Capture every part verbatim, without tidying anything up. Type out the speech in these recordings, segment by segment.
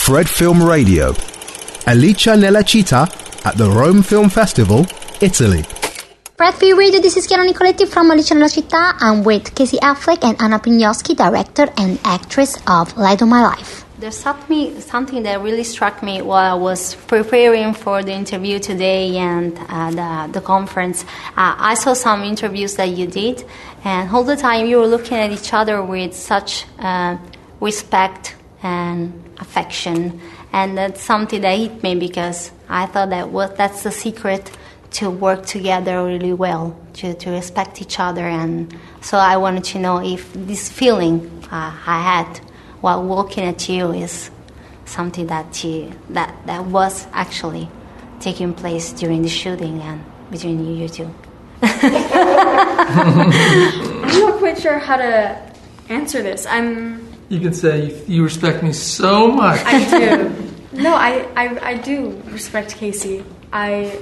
Fred Film Radio. Alicia nella città at the Rome Film Festival, Italy. Fred Film Radio, this is Chiara Nicoletti from Alicia nella città. I'm with Casey Affleck and Anna Pignosky, director and actress of Light of My Life. There's something, something that really struck me while I was preparing for the interview today and uh, the, the conference. Uh, I saw some interviews that you did, and all the time you were looking at each other with such uh, respect and affection. And that's something that hit me because I thought that was, that's the secret to work together really well, to, to respect each other. And so I wanted to know if this feeling uh, I had while walking at you is something that you, that that was actually taking place during the shooting and between you, you two. I'm not quite sure how to answer this. I'm. You can say you respect me so much. I do. No, I, I, I do respect Casey. I.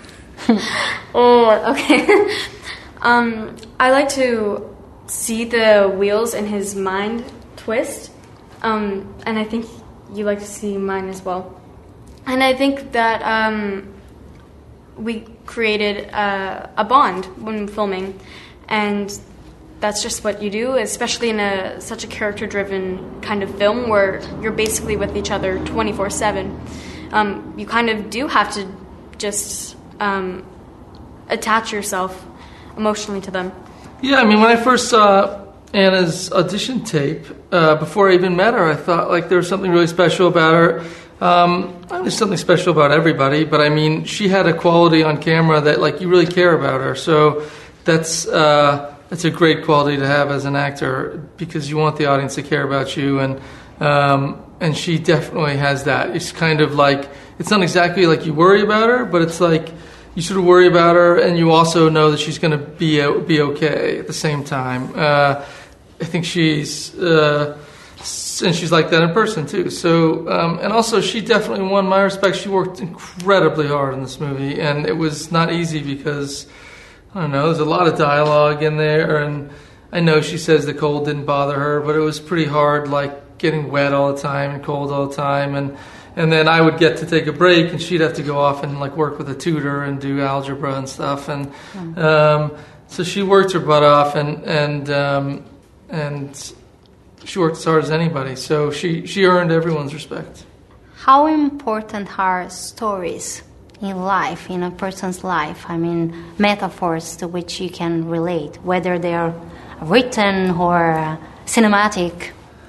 oh, okay. um, I like to see the wheels in his mind twist. Um, and I think you like to see mine as well. And I think that um, we created uh, a bond when filming, and that's just what you do, especially in a such a character-driven kind of film where you're basically with each other twenty-four seven. Um, you kind of do have to just um, attach yourself emotionally to them. Yeah, I mean, when I first saw Anna's audition tape, uh, before I even met her, I thought like there was something really special about her. Um, there's something special about everybody, but I mean, she had a quality on camera that like you really care about her. So that's uh, that's a great quality to have as an actor because you want the audience to care about you, and um, and she definitely has that. It's kind of like it's not exactly like you worry about her, but it's like you sort of worry about her, and you also know that she's going to be be okay at the same time. Uh, I think she's, uh, and she's like that in person too. So, um, and also she definitely won my respect. She worked incredibly hard in this movie, and it was not easy because, I don't know, there's a lot of dialogue in there, and I know she says the cold didn't bother her, but it was pretty hard, like getting wet all the time and cold all the time, and and then I would get to take a break, and she'd have to go off and like work with a tutor and do algebra and stuff, and um, so she worked her butt off, and and um, and she worked as hard as anybody. So she she earned everyone's respect. How important are stories in life, in a person's life? I mean, metaphors to which you can relate, whether they are written or cinematic.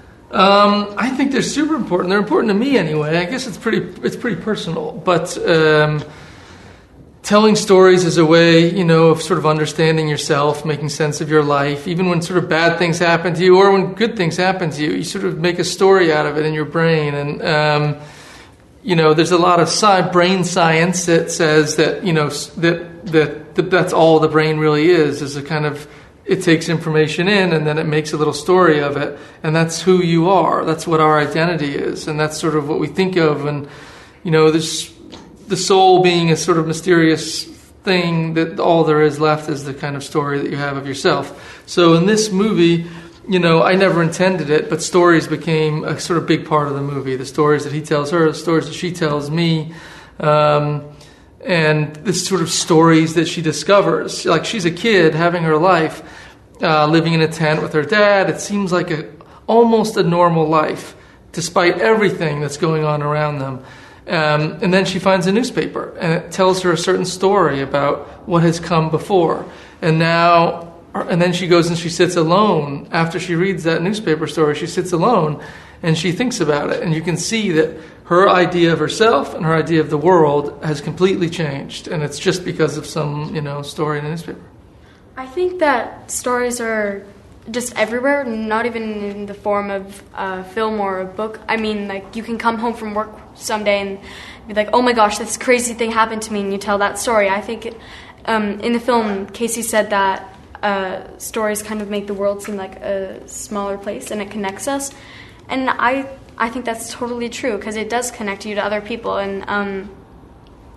Um, I think they're super important. They're important to me anyway. I guess it's pretty it's pretty personal. But um, telling stories is a way, you know, of sort of understanding yourself, making sense of your life. Even when sort of bad things happen to you or when good things happen to you, you sort of make a story out of it in your brain. And, um, you know, there's a lot of sci- brain science that says that, you know, that, that that that's all the brain really is, is a kind of... It takes information in and then it makes a little story of it. And that's who you are. That's what our identity is. And that's sort of what we think of. And, you know, this, the soul being a sort of mysterious thing that all there is left is the kind of story that you have of yourself. So in this movie, you know, I never intended it, but stories became a sort of big part of the movie. The stories that he tells her, the stories that she tells me. Um, And this sort of stories that she discovers. Like she's a kid having her life, uh, living in a tent with her dad. It seems like a almost a normal life, despite everything that's going on around them. Um, and then she finds a newspaper, and it tells her a certain story about what has come before. And now, and then she goes and she sits alone. After she reads that newspaper story, she sits alone, and she thinks about it. And you can see that her idea of herself and her idea of the world has completely changed, and it's just because of some, you know, story in a newspaper. I think that stories are just everywhere, not even in the form of a film or a book. I mean, like, you can come home from work someday and be like, oh my gosh, this crazy thing happened to me, and you tell that story. I think it, um, in the film, Casey said that uh, stories kind of make the world seem like a smaller place, and it connects us. And I... I think that's totally true because it does connect you to other people, and um,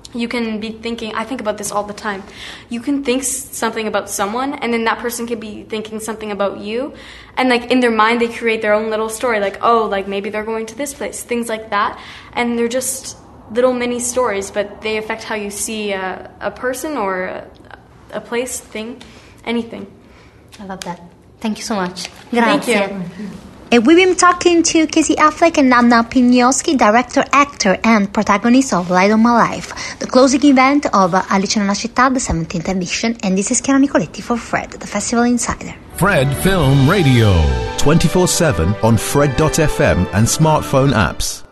you can be thinking, I think about this all the time, you can think something about someone, and then that person could be thinking something about you, and like in their mind they create their own little story, like, oh, like maybe they're going to this place, things like that, and they're just little mini stories, but they affect how you see a, a person or a, a place, thing, anything. I love that. Thank you so much. Grazie. Thank you. And we've been talking to Casey Affleck and Anna Pignoschi, director, actor, and protagonist of Light on My Life, the closing event of Alice nella Città, the seventeenth edition, and this is Chiara Nicoletti for Fred, the Festival Insider. Fred Film Radio. twenty-four seven on Fred dot f m and smartphone apps.